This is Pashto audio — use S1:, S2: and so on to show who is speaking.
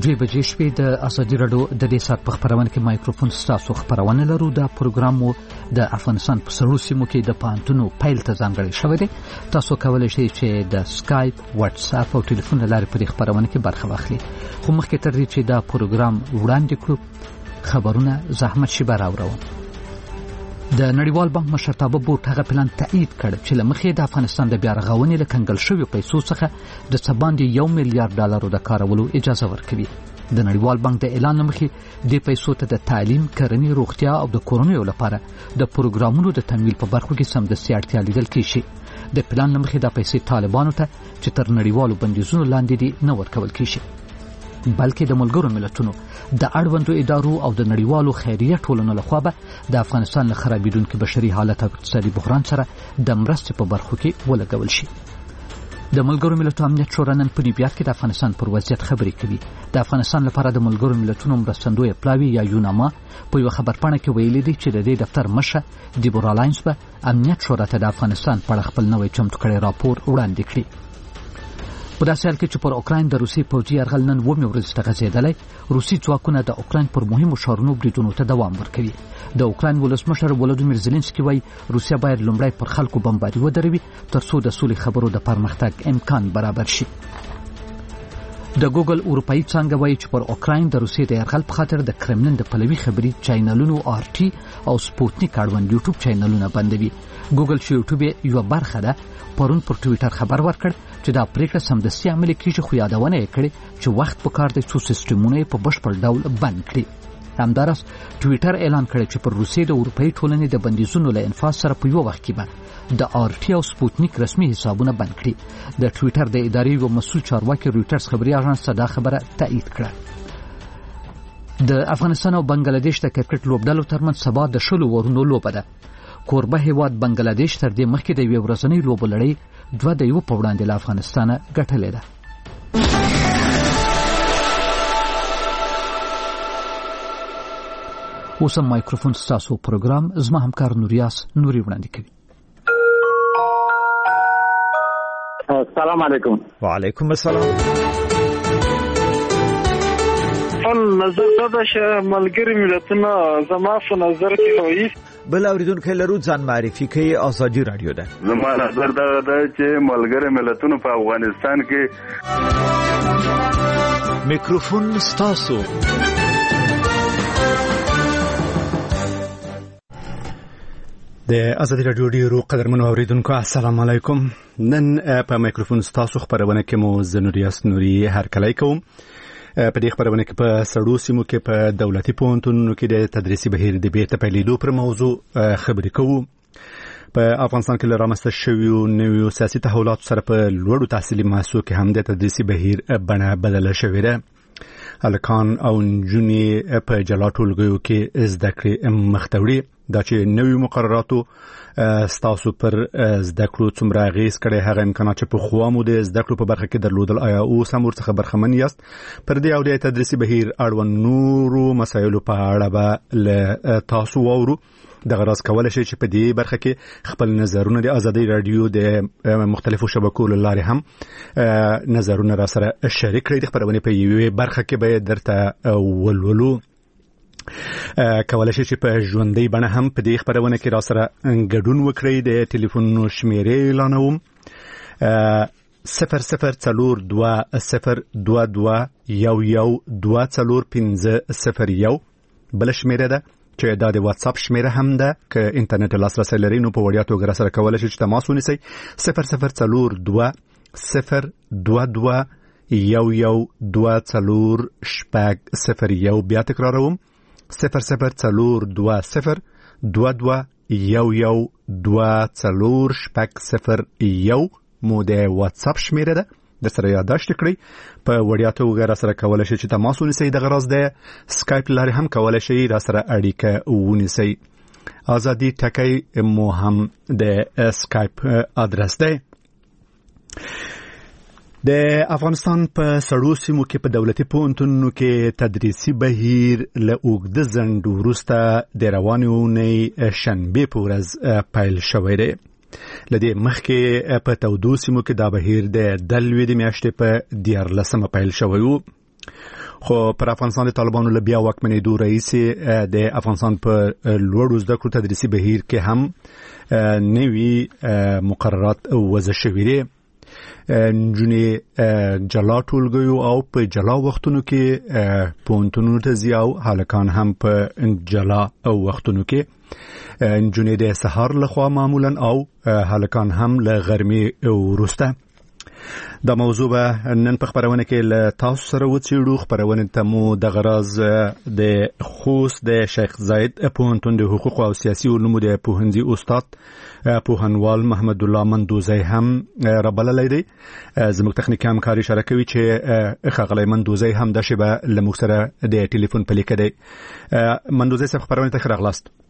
S1: دوی بجې شپې د ازادي راډیو د دې سات په خبرونه کې مایکروفون ستاسو خبرونه لرو. دا پروګرام مو د افغانستان په سړو سیمو کې د پانتونو پیل ته ځانګړی شوی دی. تاسو کولای شئ چې د سکایپ، واتس اپ او ټلیفون له لارې په دې خبرونه کې برخه واخلئ. خو مخکې تر دې چې دا پروګرام وړاندې کړو خبرونه زحمت شیبه راوړو. د نړیوال بانک مشرتابه بورډ هغه پلان تایید کړ چې لمخې د افغانستان د بیا رغونې له کنګل شویو پیسو څخه د څه باندې $1 میلیارډ د کارولو اجازه ورکوي. د نړیوال بانک د اعلان لمخې د پیسو ته د تعلیم، کرنې، روغتیا او د کورونو لپاره د پروګرامونو د تمویل په برخو کې سمدستي اړتیا لیدل کیږي. د پلان لمخې د پیسې طالبانو ته چې تر نړیوالو بندیزونو لاندې دي نه ورکول کیږي، بلکې د ملګرو ملتونو د اړوندو ادارو او د نړیوالو خیریه ټولنو لخوا به د افغانستان له خرابېدونکي بشري حالت او اقتصادي بحران سره د مرستې په برخو کې ولګول شي. د ملګرو ملتونو امنیت شورا نن په نیویارک کې د افغانستان پر وضعیت خبرې کوي. د افغانستان لپاره د ملګرو ملتونو مرستندوی پلاوی یا یوناما په یو خبرپاڼه کې ویلي دي چې د دې دفتر مشر دیبورا لاینز به امنیت شورا ته د افغانستان په اړه خپل نوی چمتو کړی راپور وړاندې کړي. په داسې حال کې چې پر اوکراین د روسي پوځي یرغل نن 9 ورځې ته غځېدلی، روسي ځواکونه د اوکراین پر مهمو ښارونو بریدونو ته دوام ورکوي. د اوکراین ولسمشر ولودیمیر زيلنسکي وایي روسیا باید لومړی پر خلکو بمباري ودروي ترڅو د سولې خبرو د پرمختګ امکان برابر شي. د ګوګل اروپایي څانګه وایي چې پر اوکراین د روسیې د یرغل په خاطر د کرملین د پلوي خبري چینلونو RT او سپوتنیک اړوند یوټیوب چینلونه بندوي. ګوګل چې یوټیوب یو برخه ده پرون پر ټویټر خبر ورکړ چې دا پریکړه سمدستي عملي کیږي، خو یادونه یې کړې چې وخت په کار دی څو سیستمونه په بشپړ ډول بند کړي. همدارس ټویټر اعلان کړی چې پر روسیې د اروپایي ټولنې د بندیزونو له انفاذ سره په یو وخت کې به د RT او سپوتنیک رسمي حسابونه بند کړي. د ټویټر د ادارې یو مسؤل چارواکي رویټرز خبري اژانس ته دا خبره تایید کړه. د افغانستان او بنگلاديش د کرکټ لوبډلو ترمنځ سبا د 20 اورونو لوبه ده. کوربه هیواد بنگلاديش تر دې مخکې د یو ورځنۍ لوبو لړۍ 2-1 په وړاندې له افغانستان ګټلې ده. اوس مایکروفون ستاسو پروګرام زما همکار نوریاس نوري وړاندې کوي.
S2: السلام علیکم.
S3: وعلیکم السلام.
S4: نظر دا چې ملګری ملتونه زما په نظر کې وایي
S3: بل اوریدونکو لرو ځان معرفي کوي. ازادي رادیو ده.
S5: زما نظر دا چې ملګری ملتونه په افغانستان کې
S3: میکروفون ستاسو. د ازادي رادیو ډیرو قدرمنو اوریدونکو السلام علیکم. نن په میکروفون ستاسو خبرونه کې مو زنوریاس نوري هرکلی کوم. په دې خبرونه کې په سړو سیمو کې په دولتي پوهنتونونو کې د تدریسي بهیر د بیرته پیلېدو پر موضوع خبرې کوو. په افغانستان کې رامنځته شویو نویو سیاسي تحولاتو سره په لوړو تحصیلي مؤسسو کې هم د تدریسي بهیر بڼه بدله شوې ده. هلکان او نجونې په جلا ټولګیو کې زده کړې مخته وړي. دا چې نویو مقرراتو ستاسو پر زده کړو څومره اغېز کړی، هغه امکانات چې په خوا مو د زده کړو په برخه کې درلودل، آیا اوس هم ورڅخه برخمن یاست؟ پر دې او د تدریسي بهیر اړوند نورو مسایلو په اړه به له تاسو واورو. دغه راز کولای شئ چې په دې برخه کې خپل نظرونه د ازادي رادیو د مختلفو شبکو له لارې هم نظرونه را سره شریک کړئ. د خبرونه په یوې برخه کې به درته ولولو. کولای شئ چې په ژوندۍ بڼه هم په دې خبرونه کې را سره ګډون وکړئ. د ټلیفون شمیرې اعلانوم 00202211245001. بل شمیره ده چې دا د واتس اپ شمیره هم ده. که انټرنیټ لاسرسی لرئ نو په وړیا توګه سره کولای شئ چې تماس ونیسئ. 002022112450. بیا تکراروم 002022112450 مو د واتس اپ شمیره ده. د سره یادداشت کړئ. په وړیا توګه را سره کولای شئ چې تماس ونیسئ. دغه راز د سکایپ لارې هم کولای شئ را سره اړیکه ونیسئ. ازادي ټکی مو هم د سکایپ ادرس دی. د افغانستان په سړو سیمو کې په دولتي پوهنتونونو کې تدریسي بهیر له اوږده ځنډ وروسته د روانې اونۍ شنبې په ورځ پیل شوی دی. له دې مخکې په تودو سیمو کې دا بهیر د دلوي د میاشتې په 14 پیل شوی و. خو پر افغانستان د طالبانو له بیا واکمنېدو رئیس د افغانستان په لوړو زده کړو تدریسي بهیر کې هم نوي مقررات وضع شوي دي. نجونې جلا ټولګیو او په جلا وختونو کې پوهنتونونو ته ځي او هلکان هم په جلا وختونو کې نجونې د سهار لخوا معمولا او هلکان هم له غرمې وروسته. دا موضوع به نن په خبرونه کې له تاسو سره وڅېړو. خبرونه ته مو د غراز د خوست د شیخ زاید پوهنتون د حقوق او سیاسي علومو د پوهنځي استاد پوهنوال محمد الله مندوزی هم رابللی دی. زموږ تخنیکي همکار اشاره کوي چې ښاغلی مندوزی هم د شبه له موږ سره د ټلیفون په لیکه دی. مندوزی صاحب خبرونه ته ښه راغلاست.